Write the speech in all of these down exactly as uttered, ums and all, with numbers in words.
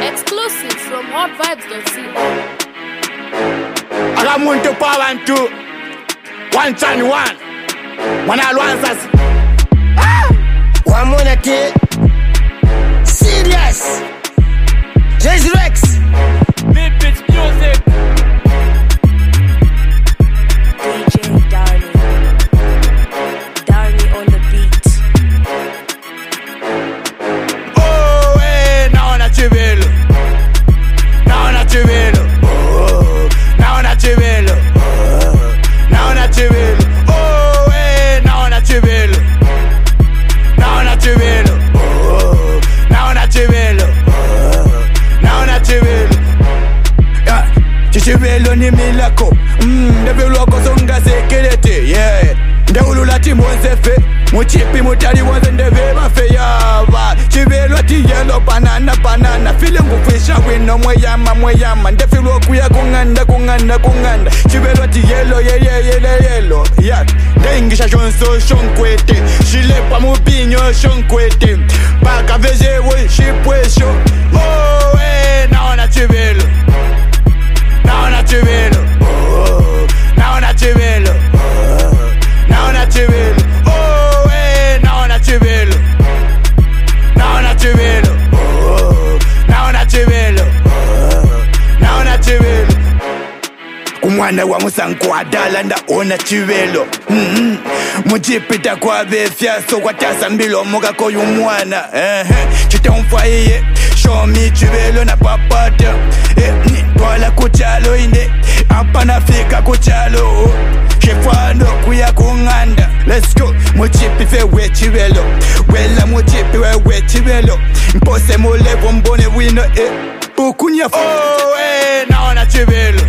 Exclusive from hot vibes dot co. Alamuntu power and two. One chan one. One all answers. One more day. Serious. Jazz Rex. Lipids music. D J Darnie. Darnie on the beat. Oh, hey, naona chivelo. Naona chivelo. Oh, naona chivelo. Oh, naona chivelo. Oh, hey, naona chivelo. Naona chivelo. Oh, naona chivelo. Oh, naona chivelo. Yeah, chivelo ni milako. Mm, ndevelo kosonga security. Yeah, ndewulula timonsefe. Muchipi mutali wanze ndeve mafe yava. Chivelo ti yellow banana banana. Feeling kufisha wino mweyama mweyama. Ndefilo kuya kunganda kunganda kunganda. Chivelo ti yellow ye ye ye yellow. Yeah, ndengisha shonso shonkwete. Shilepa mubinyo shonkwete. Baka veje we shipwesho. Oh, eh, naona chivelo. Naona chivelo. Oh, naona chivelo. Oh, naona chivelo. Oh, eh, naona chivelo. Naona chivelo. Oh, naona chivelo. Oh, naona chivelo. Kumwana wa musanko adala ndaona chivelo. Mhm. Mujipita kwa befya so kwatasa mbilo moga ko yumwana. Eh eh. Chitomfaiye. Show me chivelo na papata. Eh ni twala kuchalo inde. Apa nafika kuchalo. Chefano kuya kunganda. Let's go. Muchipi fe we chivelo. Wela muchipi we we chivelo. Mpose mulevo mbone wino eh. Ukunya. Oh eh naona chivelo.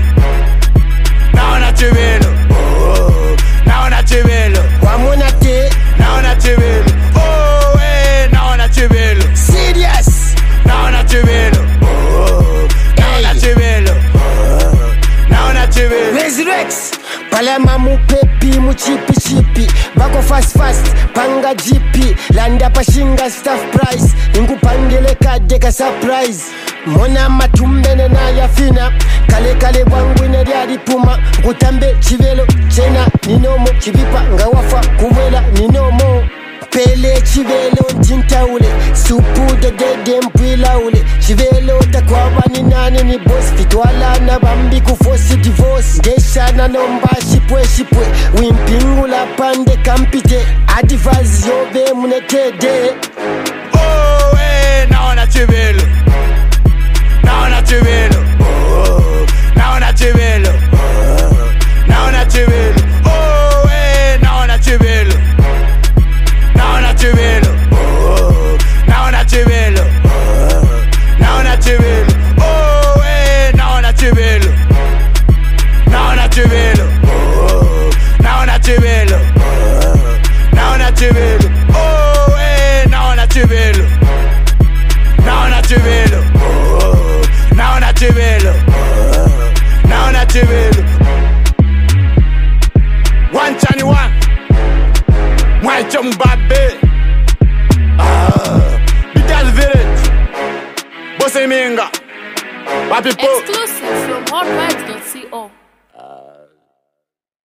Naona chivelo. Oh, naona chivelo. One more day. Naona chivelo. Oh, eh, naona chivelo. Serious. Naona chivelo. Oh, naona chivelo. Oh, naona chivelo. Jazz Rex. Palama mu pepi mu chipi chipi. Bako fast fast. Panga G P. Landa pashinga staff price. Ingu pangele kadeka surprise. Mona matumbene na yafina. Kale kale wangu ineriadi puma. Kutambe chivelo chena ninomo. Chibipa ngawafa kuwela ninomo. Pele chivelo ntintaule. Supu de dede mpwila ule. Chivelo takwaba ni nani ni boss. Fitwala na bambi kufosi divorce. Gesha na nomba shipwe shipwe. Wimpingula pande kampite. Adivaz yobe munetede. Oh, eh, naona chivelo. Naona chivelo. Oh, naona chivelo. Oh, naona chivelo. Oh, eh, naona chivelo. Naona chivelo. Oh, naona chivelo. Oh, naona chivelo. Oh, eh, naona chivelo. Naona chivelo. Oh, naona chivelo. Oh, naona chivelo. Oh, eh, naona chivelo. Naona chivelo. Oh, naona chivelo. Oh, naona chivelo. One chani one. Mwacho mbabe. Ah, Bital village. Bosse minga. Papi po.